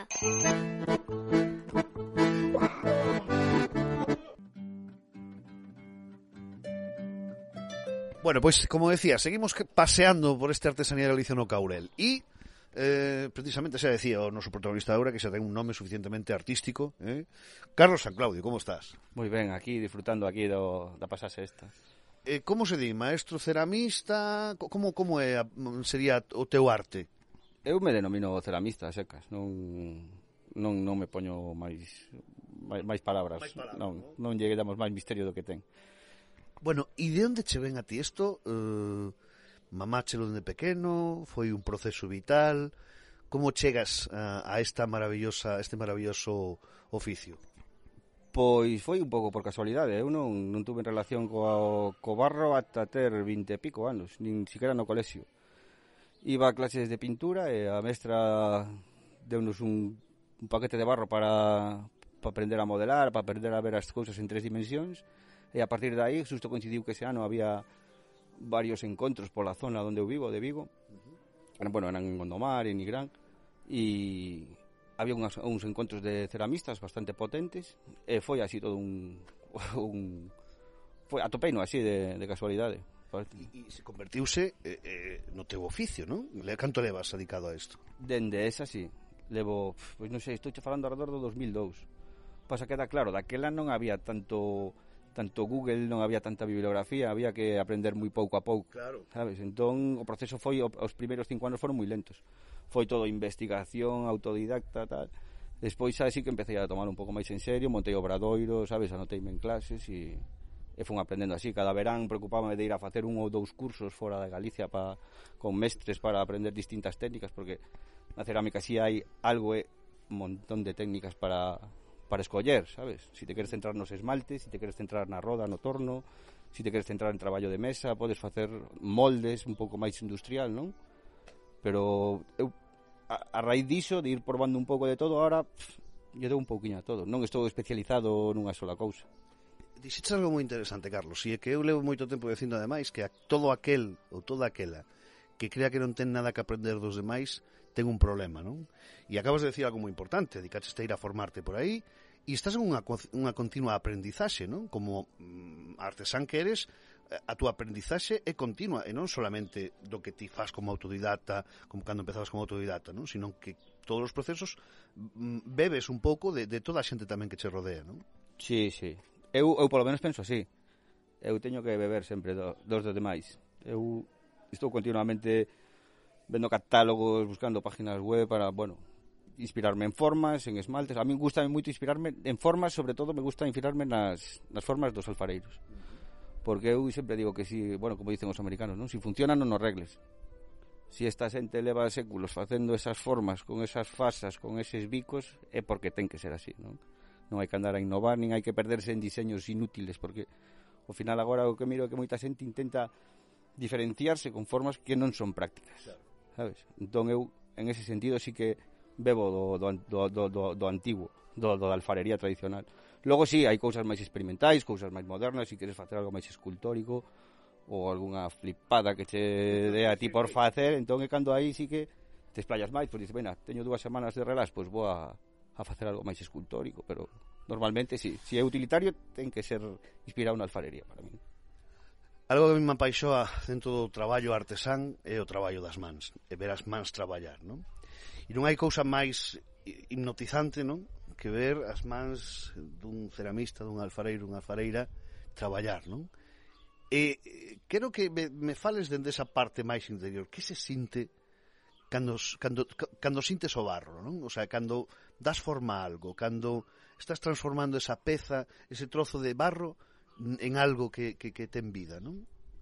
Bueno, pues como decía, seguimos paseando por este Artesanía de Galicia no Caurel e eh, precisamente xa decía o noso protagonista agora que xa ten un nome suficientemente artístico, eh? Carlos San Claudio, como estás? Moi ben, aquí disfrutando aquí do, da pasase esta. Eh, como se di, maestro ceramista, como como é sería o teu arte? Eu me denomino ceramista, secas, non non non me poño máis máis, máis palabras, máis palabras non, non, non lle damos máis misterio do que ten. Bueno, e de onde che ven a ti isto? Eh, mamáchelo dende pequeno, foi un proceso vital, como chegas a, a esta maravillosa, este maravilloso oficio? Pois foi un pouco por casualidade, eu non, non tuve relación co, co barro ata ter vinte e pico anos, nin siquiera no colexio. Iba a clases de pintura e a mestra deunos un, un paquete de barro para, para aprender a modelar, para aprender a ver as cousas en tres dimensións, e a partir de aí, xusto coincidiu que ese ano había varios encontros pola zona onde eu vivo, de Vigo. Uh-huh. Bueno, eran en Gondomar, en Nigrán, e había unhas, uns encontros de ceramistas bastante potentes, e foi así todo un... un foi atopeino así de, de casualidade. E, e se convertiuse eh, eh, no teu oficio, non? Canto levas dedicado a isto? Dende esa, sí. Levo, pois non sei, estou che falando alrededor do dos mil dous. Pasa que era claro, daquela non había tanto... tanto Google, non había tanta bibliografía, había que aprender moi pouco a pouco, claro. Sabes? Entón, o proceso foi, os primeiros cinco anos foron moi lentos. Foi todo investigación, autodidacta, tal. Despois, xa sí que empecé a tomar un pouco máis en serio, montei obradoiro, sabes, anoteime en clases e, e fun aprendendo así. Cada verán preocupábame de ir a facer un ou dous cursos fora de Galicia pa, con mestres para aprender distintas técnicas, porque na cerámica sí hai algo, e un montón de técnicas para... para escoller, sabes? Si te queres centrar nos esmaltes, si te queres centrar na roda, no torno, si te queres centrar en traballo de mesa, podes facer moldes un pouco máis industrial, non? Pero eu, a, a raíz diso, de ir probando un pouco de todo, ahora lle dou un pouquiño a todo. Non estou especializado nunha sola cousa. Dixetes algo moi interesante, Carlos, e é que eu levo moito tempo dicindo ademais que a todo aquel ou toda aquela que crea que non ten nada que aprender dos demais ten un problema, non? E acabas de decir algo moi importante, dedicaste a ir a formarte por aí e estás en unha, unha continua aprendizaxe, non? Como mm, artesán que eres, a túa aprendizaxe é continua, e non solamente do que ti faz como autodidata, como cando empezabas como autodidata, non? Sino que todos os procesos bebes un pouco de, de toda a xente tamén que che rodea, non? Sí, sí. Eu, eu polo menos penso así. Eu teño que beber sempre do, dos dos demais. Eu estou continuamente vendo catálogos, buscando páginas web para, bueno, inspirarme en formas, en esmaltes. A mí gusta moito inspirarme en formas, sobre todo me gusta inspirarme nas, nas formas dos alfareiros. Porque eu sempre digo que si, bueno, como dicen os americanos, non? Si funciona non nos regles. Si esta xente leva séculos facendo esas formas, con esas fasas, con eses bicos, é porque ten que ser así, non? Non hai que andar a innovar, nin hai que perderse en diseños inútiles, porque ao final agora o que miro é que moita xente intenta diferenciarse con formas que non son prácticas, sabes? Entón eu, en ese sentido, sí que bebo do, do, do, do, do, do antigo, do, do da alfarería tradicional. Logo sí, hai cousas máis experimentais, cousas máis modernas, se si queres facer algo máis escultórico ou algunha flipada que che dé a ti por facer, entón é cando aí sí que te esplayas máis, pois dices, bueno, teño dúas semanas de relax, pois vou a, a facer algo máis escultórico, pero normalmente sí, se é utilitario ten que ser inspirado na alfarería para mí. Algo que me apaixoa dentro do traballo artesán é o traballo das mans, é ver as mans traballar, non? E non hai cousa máis hipnotizante, non? Que ver as mans dun ceramista, dun alfareiro, dunha alfareira traballar, non? E quero que me, me fales dende esa parte máis interior. Que se sinte cando, cando, cando sintes o barro, non? O sea, cando das forma a algo, cando estás transformando esa peza, ese trozo de barro en algo que, que, que ten vida, non?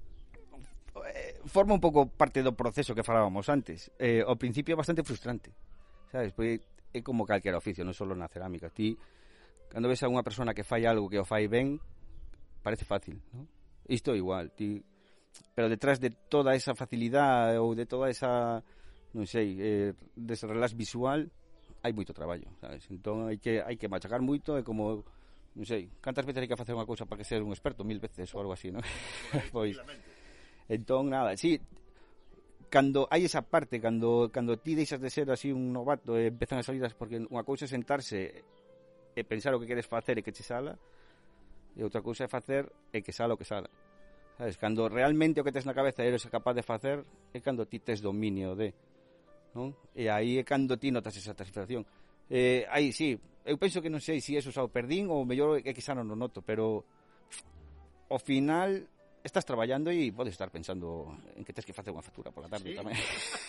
Forma un pouco parte do proceso que falábamos antes. Eh, ao principio é bastante frustrante, sabes? Pois é como calquer oficio, non só na cerámica. Ti, cando ves a unha persona que fai algo que o fai ben, parece fácil, non? Isto é igual, ti, pero detrás de toda esa facilidade ou de toda esa, non sei, eh, dese relax visual, hai moito traballo, sabes? Entón hai que hai que machacar moito, é como, non sei, cantas veces hai que facer unha cousa para que ser un experto? Mil veces ou algo así, non? Pois, entón, nada, sí, cando hai esa parte, cando, cando ti deixas de ser así un novato e empezan as salidas, porque unha cousa é sentarse e pensar o que queres facer e que che sala, e outra cousa é facer e que sala o que sala, sabes? Cando realmente o que tes na cabeza eres capaz de facer é cando ti tes dominio de, non? E aí é cando ti notas esa satisfacción. Eh, aí sí, eu penso que non sei se eso xa o perdín ou mellor é que xa non o noto, pero ao final estás traballando e podes estar pensando en que tens que facer unha factura pola tarde, ¿sí? Tamén.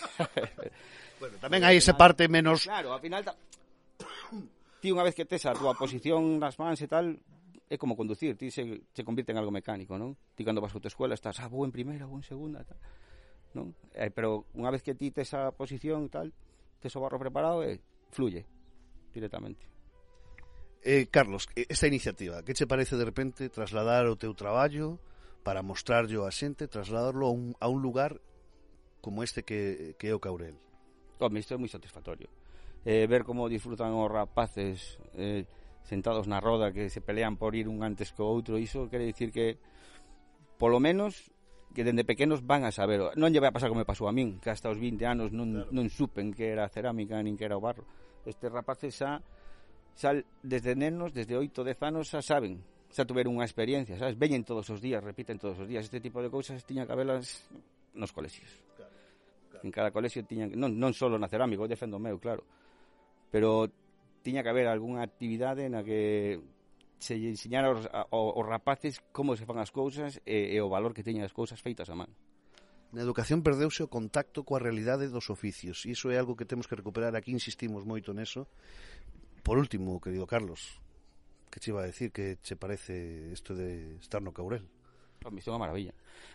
Bueno, tamén hai esa parte menos... Claro, ao final ta... ti unha vez que tes a túa posición nas mans e tal, é como conducir, ti se, se convirte en algo mecánico, non? Ti cando vas a tua escuela estás, ah, vou en primeira, vou en segunda, tal, non? Eh, pero unha vez que ti tes a posición e tal, tes o barro preparado e fluye directamente. Eh, Carlos, esta iniciativa, que che parece de repente trasladar o teu traballo para mostrarlo a xente, trasladarlo a un, a un lugar como este que, que é o Caurel? Home, isto é moi satisfactorio. Eh, ver como disfrutan os rapaces eh, sentados na roda, que se pelean por ir un antes que o outro, iso quere dicir que, polo menos, que dende pequenos van a saber. Non lle vai a pasar como me pasou a min, que hasta os vinte anos non, claro, non supen que era cerámica nin que era o barro. Estes rapaces xa, xa desde nenos, desde oito, dez anos, xa saben, xa tuveron unha experiencia, sabes? Veñen todos os días, repiten todos os días. Este tipo de cousas tiña que habelas nos colexios. Claro, claro. En cada colexio tiña, non, non só na cerámica, eu defendo o meu, claro, pero tiña que haber algunha actividade na que se enseñara aos, aos rapaces como se fan as cousas e, e o valor que teñen as cousas feitas a man. Na educación perdeuse o contacto coa realidade dos oficios, e iso é algo que temos que recuperar. Aquí insistimos moito neso. Por último, querido Carlos, que che iba a decir, que che parece isto de estar no Caurel? Home, isto é unha maravilla.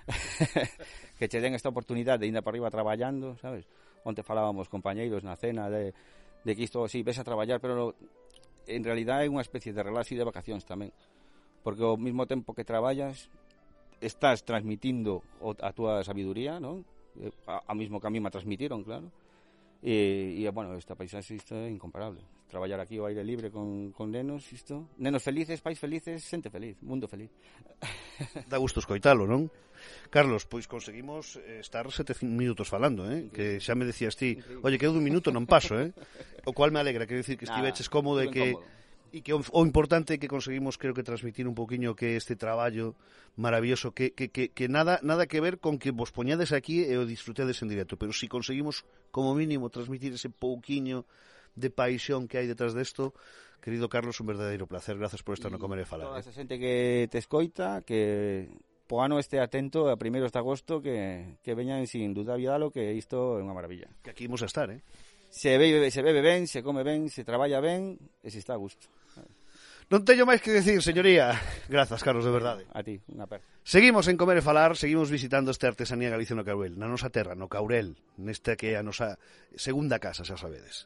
Que che den esta oportunidade de ir para arriba traballando, sabes? Onte falábamos compañeiros na cena de, de que isto, sí, ves a traballar, pero en realidad é unha especie de relax e de vacacións tamén. Porque ao mesmo tempo que traballas, estás transmitindo a túa sabiduría, non? A mismo que a mí me transmitiron, claro. E, e bueno, esta paisaxe isto é incomparable. Traballar aquí ao aire libre con, con nenos, isto, nenos felices, pais felices, xente feliz, mundo feliz. Dá gusto escoitalo, non? Carlos, pois conseguimos estar sete minutos falando, eh? Que xa me decías ti, oye, que eu dun minuto non paso, eh? O cual me alegra, quero dicir que estiveches cómodo e que E que o, o importante é que conseguimos, creo que, transmitir un poquinho que este traballo maravilloso, que, que, que, que nada nada que ver con que vos poñades aquí e o disfrutedes en directo, pero si conseguimos, como mínimo, transmitir ese pouquiño de paixón que hai detrás desto, querido Carlos, un verdadeiro placer. Gracias por estar no Comer e Falar. Toda esa xente que te escoita, que po ano este atento a primeiros de agosto, que, que veñan sin duda vialo, que isto é unha maravilla. Que aquí imos a estar, eh? Se bebe, se bebe ben, se come ben, se traballa ben, e se está a gusto. Non teño máis que decir, señoría. Grazas, Carlos, de verdade. A ti, unha aperta. Seguimos en Comer e Falar, seguimos visitando esta artesanía Galicia no Caurel, na nosa terra, no Caurel, nesta que é a nosa segunda casa, xa sabedes.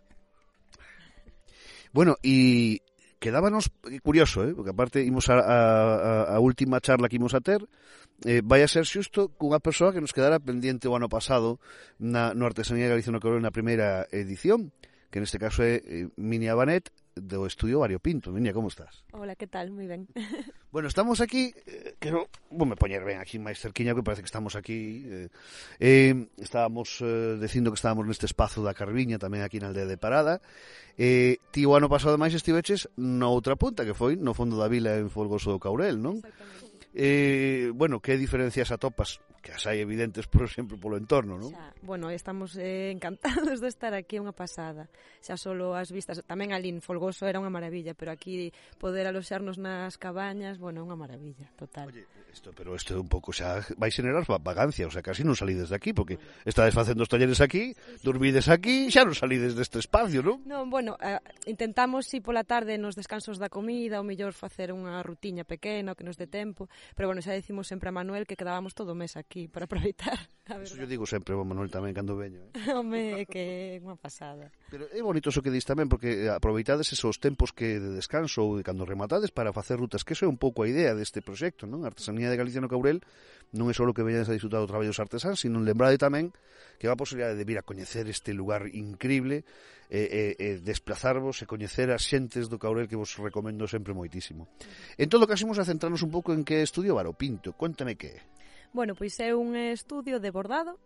Bueno, e quedábanos curioso, eh? Porque aparte imos a, a, a última charla que imos a ter, eh, vai a ser xusto cunha persoa que nos quedara pendiente o ano pasado na, no Artesanía Galicia no Caurel na primeira edición, que neste caso é eh, Minia Banet, do estudio Variopinto. Minia, como estás? Hola, que tal? Moi ben. Bueno, estamos aquí, eh, quero, vou me poñer ben aquí máis cerquiña, que parece que estamos aquí. Eh, eh, estábamos eh, dicindo que estábamos neste espazo da Carviña, tamén aquí na aldea de Parada. Eh, ti o ano pasado máis estiveches na outra punta, que foi no fondo da vila en Folgoso do Caurel, non? Exactamente. Eh, bueno, que diferencias atopas? Que as hai evidentes, por exemplo, polo entorno, non? Xa, bueno, estamos eh, encantados de estar aquí, unha pasada. Xa solo as vistas, tamén ali en Folgoso era unha maravilla, pero aquí poder aloxarnos nas cabañas, bueno, unha maravilla, total. Oye, isto, pero isto un pouco xa vai xenerar vagancia, o sea, casi non salides de aquí, porque estades facendo os talleres aquí, dormides aquí, xa non salides deste espacio, non? Non, bueno, eh, intentamos si pola tarde nos descansos da comida, ou mellor facer unha rutiña pequena, que nos dé tempo, pero bueno, xa dicimos sempre a Manuel que quedábamos todo o mes aquí para aproveitar. Eso yo digo sempre, o Manuel tamén cando veño, eh? Home, que é unha pasada. Pero é bonito eso que dis tamén, porque aproveitades esos tempos que de descanso ou de cando rematades para facer rutas, que eso é un pouco a idea deste proxecto, non? A Artesanía de Galicia no Caurel non é só que veñades a disfrutar do traballo dos artesáns, sino lembrade tamén que é a posibilidade de vir a coñecer este lugar increíble, e, e, e desplazarvos e coñecer as xentes do Caurel, que vos recomendo sempre moitísimo. En todo caso, imos a centrarnos un pouco en que estudio Variopinto. Cuéntame que é. Bueno, pois é un estudio de bordado,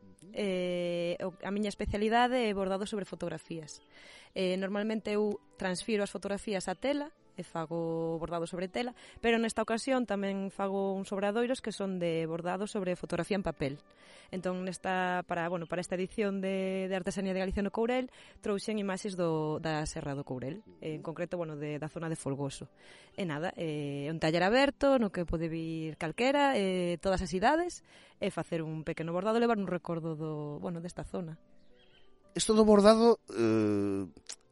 eh, a miña especialidade é bordado sobre fotografías. Eh, normalmente eu transfiro as fotografías a tela, e fago bordado sobre tela, pero nesta ocasión tamén fago uns obradoiros que son de bordado sobre fotografía en papel. Entón, nesta, para, bueno, para esta edición de, de Artesanía de Galicia no Courel, trouxen imaxes do, da Serra do Courel, en concreto, bueno, de, da zona de Folgoso. E nada, é eh, un taller aberto no que pode vir calquera, eh, todas as idades, e facer un pequeno bordado, levar un recordo do, bueno, desta zona. Isto do bordado, eh,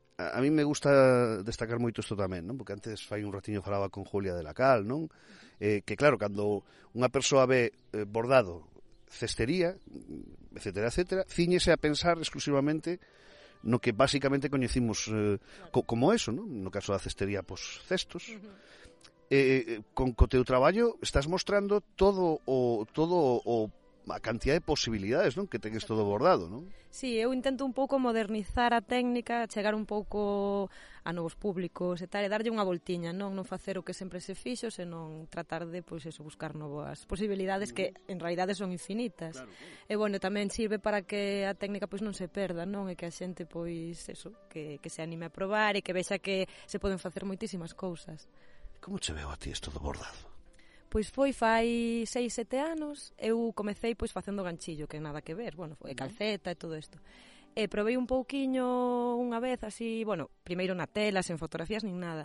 a mí me gusta destacar moito isto tamén, non? Porque antes fai un ratiño falaba con Julia de la Cal, non? Eh, que claro, cando unha persoa ve eh, bordado, cestería, etcétera, etcétera, ciñese a pensar exclusivamente no que basicamente coñecimos eh, co, como eso, non? No caso da cestería, pois cestos. Uh-huh. Eh, con co teu traballo estás mostrando todo o todo o a cantidad de posibilidades, non, que ten isto do bordado, non? Sí, eu intento un pouco modernizar a técnica, chegar un pouco a novos públicos e tal, e darlle unha voltiña, non non facer o que sempre se fixo, senón tratar de, pois eso, buscar novas posibilidades que en realidade son infinitas. Claro, claro. E bueno, tamén sirve para que a técnica pois non se perda, non? E que a xente pois eso, que que se anime a probar e que vexa que se poden facer moitísimas cousas. Como che veo a ti isto do bordado? Pois foi fai seis, sete anos, eu comecei pois facendo ganchillo, que nada que ver, bueno, foi calceta e todo isto. E probei un pouquiño unha vez así, bueno, primeiro na tela, sen fotografías nin nada.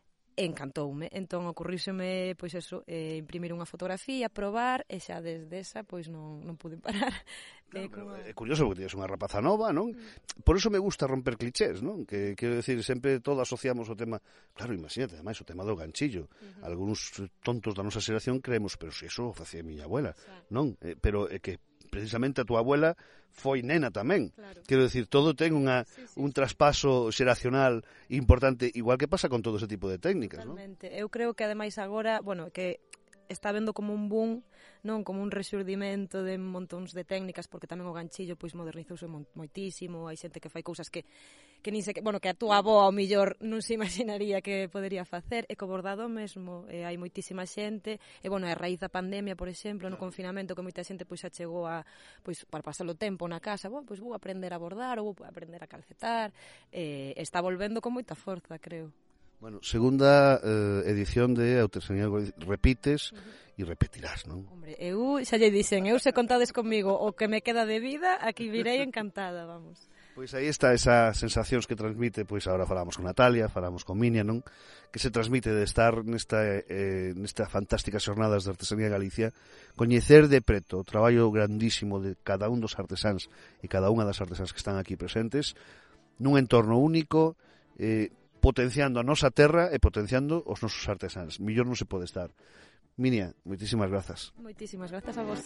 E encantoume, entón ocurríseme pois eso, eh, imprimir unha fotografía, probar, e xa desde esa pois non, non pude parar. Claro, como... É curioso porque tienes unha rapaza nova, non? Por eso me gusta romper clichés, non? Que quero decir, sempre todo asociamos o tema, claro, imagínate, ademais o tema do ganchillo. Uh-huh. Algúns tontos da nosa xeración creemos, pero se iso facía a miña abuela, sí. Non? Eh, pero é que precisamente a tua abuela foi nena tamén. Claro. Quero decir, todo ten unha, sí, sí, un traspaso xeracional importante, igual que pasa con todo ese tipo de técnicas, non? Totalmente. Eu creo que ademais agora, bueno, que está vendo como un boom, non, como un rexurdimento de montóns de técnicas, porque tamén o ganchillo pois modernizouse moitísimo, hai xente que fai cousas que que nin se, bueno, que a túa avó ao millor non se imaginaría que podería facer, e co bordado mesmo, e hai moitísima xente, e bueno, a raíz da pandemia, por exemplo, no confinamento, que moita xente pois xa chegou a pois para pasar o tempo na casa, bueno, pois vou aprender a bordar ou vou aprender a calcetar, e está volvendo con moita forza, creo. Bueno, segunda eh, edición de Artesanía repites e repetirás, non? Hombre, eu xa lle dixen, eu se contades comigo o que me queda de vida, aquí virei encantada, vamos. Pois aí está esas sensacións que transmite, pois agora falamos con Natalia, falamos con Minia, non? Que se transmite de estar nesta eh, nesta fantásticas xornadas de Artesanía de Galicia, coñecer de preto o traballo grandísimo de cada un dos artesáns e cada unha das artesáns que están aquí presentes, nun entorno único, eh, potenciando a nosa terra e potenciando os nosos artesáns. Millor non se pode estar. Minia, moitísimas grazas. Moitísimas grazas a vos.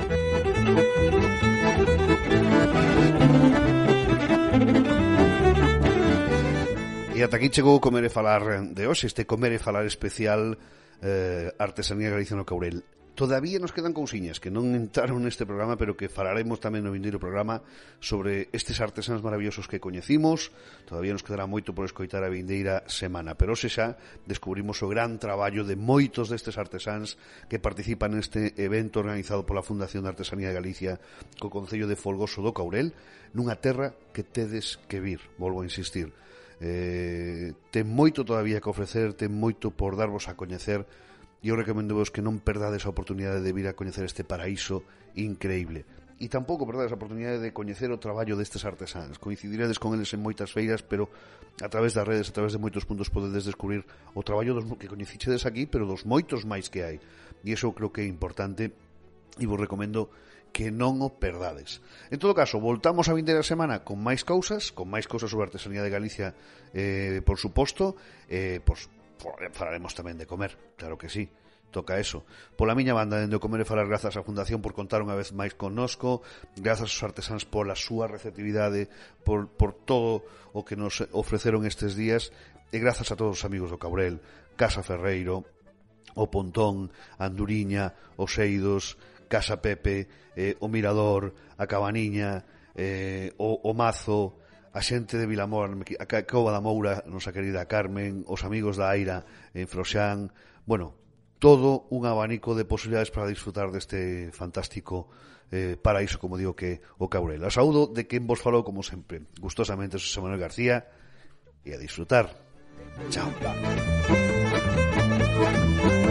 E ata aquí chegou o Comer e Falar de hoxe, este Comer e Falar especial eh, Artesanía Galicia no Caurel. Todavía nos quedan cousiñas que non entraron neste programa, pero que falaremos tamén no vindeiro programa sobre estes artesáns maravillosos que coñecimos. Todavía nos quedará moito por escoitar a vindeira semana, pero hoxe xa descubrimos o gran traballo de moitos destes artesáns que participan neste evento organizado pola Fundación de Artesanía de Galicia co Concello de Folgoso do Caurel, nunha terra que tedes que vir, volvo a insistir. Eh, ten moito todavía que ofrecer, ten moito por darvos a coñecer. E eu recomendo vos que non perdades a oportunidade de vir a coñecer este paraíso increíble. E tampouco perdades a oportunidade de coñecer o traballo destes artesáns. Coincidiredes con eles en moitas feiras, pero a través das redes, a través de moitos puntos podedes descubrir o traballo dos que coñecichedes aquí, pero dos moitos máis que hai. E iso creo que é importante e vos recomendo que non o perdades. En todo caso, voltamos a vindeira semana con máis cousas, con máis cousas sobre a artesanía de Galicia, eh, por suposto, eh, pois, falaremos tamén de comer, claro que sí, toca eso. Pola miña banda, dende o Comer e Falar, grazas á Fundación por contar unha vez máis connosco, grazas aos artesáns pola súa receptividade, por, por todo o que nos ofreceron estes días, e grazas a todos os amigos do Caurel, Casa Ferreiro, o Pontón, a Anduriña, os Eidos, Casa Pepe, eh, o Mirador, a Cabaniña, eh, o, o Mazo, a xente de Vilamor, a Cova da Moura, nosa querida Carmen, os amigos da Aira en Froxán, bueno, todo un abanico de posibilidades para disfrutar deste fantástico eh, paraíso, como digo, que o Caurel. A saúdo de quen vos falou, como sempre, gustosamente, José Manuel García, e a disfrutar. Chao.